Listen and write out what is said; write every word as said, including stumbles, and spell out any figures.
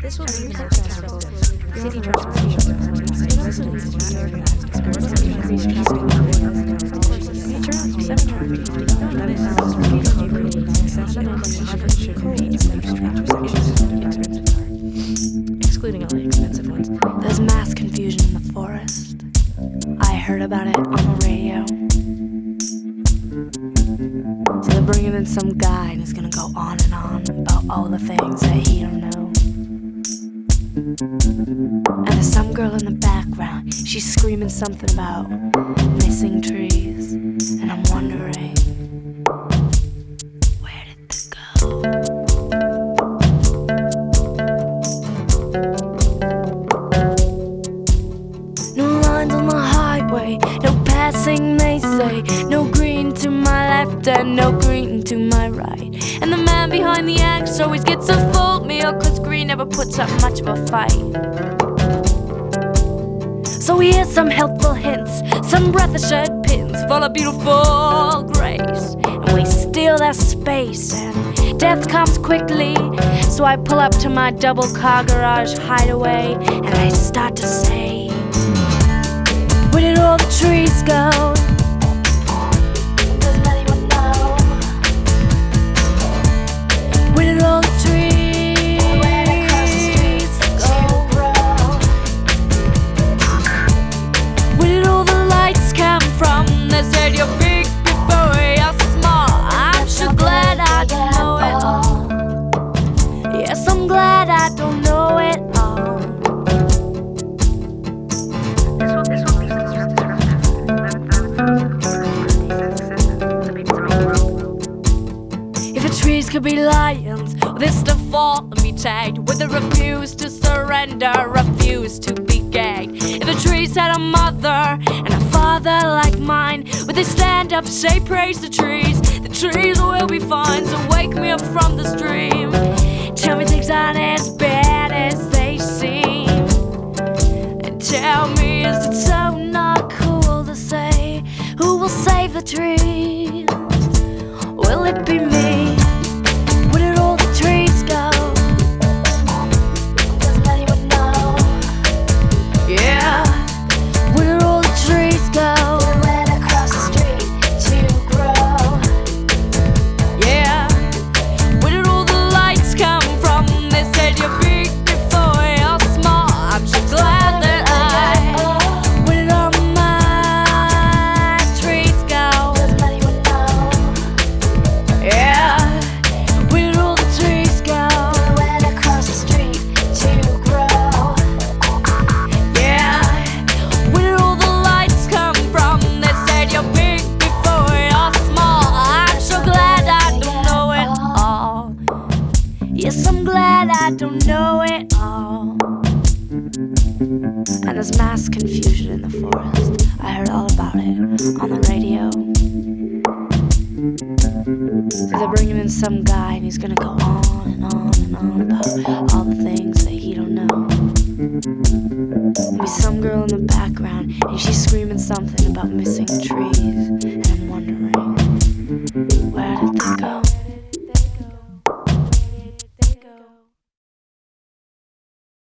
This will be more stressful. City transportation it also needs to be organized. Experiencing increased traffic Metro seven hundred fifty. That is repeatedly accessible should be expensive excluding all the expensive ones. There's mass confusion in the forest. I heard about it on the radio. So they're bringing in some guy and he's gonna go on and on about all the things that he don't know. And there's some girl in the background. She's screaming something about missing trees. And I'm wondering, where did they go? No lines on the highway, no passing they say. No green to my left and no green to my right. And the man behind the axe always gets a full meal, cause green never puts up much of a fight. So here's some helpful hints, some breath assured pins full of beautiful grace. And we steal their space and death comes quickly. So I pull up to my double car garage hideaway and I start to say, where did all the trees go? Doesn't anyone know? Where did all the trees went across the streets to grow? Where did all the lights come from? They said you're big before you're small. I'm so glad I don't know it all. Yes, I'm glad I don't know it all. This will be if the trees could be lions, this to fall and be tagged with a refuse to surrender, refuse to be gagged. If the trees had a mother and a father like mine, would they stand up, say praise the trees? The trees will be fine, so wake me up from this dream. Tell me things aren't as bad as they seem. And tell me, is it so not cool to say, who will save the trees? Will it be me? Where did all the trees go? Doesn't anyone know? Yeah. Where did all the trees go? They went across the street to grow. Yeah. Where did all the lights come from? They said you're big before you're small. I'm so glad that I. Where did all my trees go? Doesn't anyone know? Yeah. Where did all the trees go? They went across the street to grow. Yeah. Where did all the lights come from? They said you're big before you're small. I'm so glad I don't know it all. Yes, I'm glad I don't know it all. And there's mass confusion in the forest. I heard all about it on the radio. So they're bringing in some guy and he's gonna go on and on and on about all the things that he don't know. There'll be some girl in the background and she's screaming something about missing trees. And I'm wondering,